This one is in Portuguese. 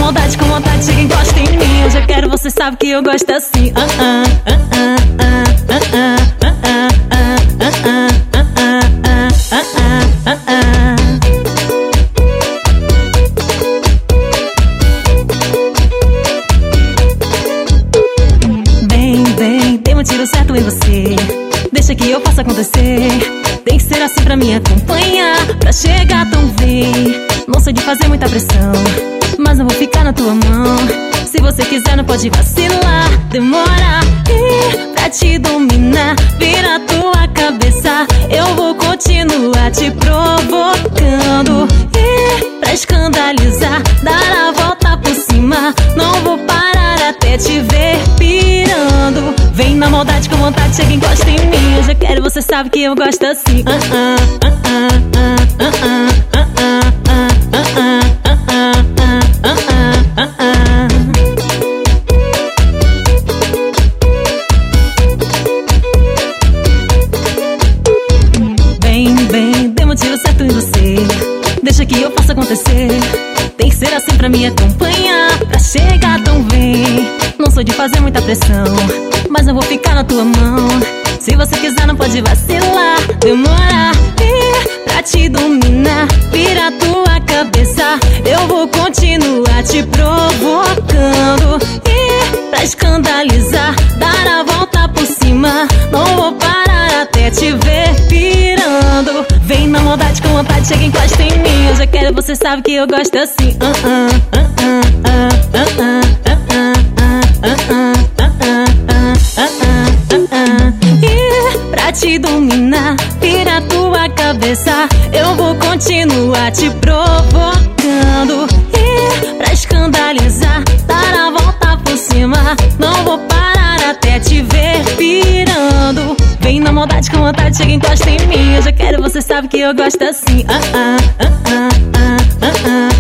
maldade, com vontade, chega e encosta em mim. Eu já quero, você sabe que eu gosto assim. Vem, tem um tiro certo em você. Deixa que eu faça acontecer. Tem que ser assim pra me acompanhar, pra chegar tão bem. Não sei de fazer muita pressão, mas não vou ficar na tua mão. Se você quiser não pode vacilar, demorar. E pra te dominar, vira tua cabeça. Eu vou continuar te provocando. E pra escandalizar, dar a volta por cima. Não vou parar até te ver pirando. Vem na maldade, com vontade, chega e encosta em mim. Eu já quero, você sabe que eu gosto assim. Vem, dê um tiro certo em você. Deixa que eu faça acontecer. Tem que ser assim pra me acompanhar, pra chegar tão bem. Não sou de fazer muita pressão, mas não vou ficar na tua mão. Se você quiser não pode vacilar, demorar. E pra te dominar, vira tua cabeça. Eu vou continuar te provocando. E pra escandalizar, dar a volta por cima. Não vou parar até te ver pirando. Vem na maldade, com vontade, chega e encosta em mim. Eu já quero, você sabe que eu gosto assim. E pra te dominar, vira tua cabeça. Eu vou continuar te provocando. E pra escandalizar, dar a volta por cima. Não vou parar até te ver pirando. Vem na maldade, com vontade, chega e encosta em mim. Eu já quero, você sabe que eu gosto assim.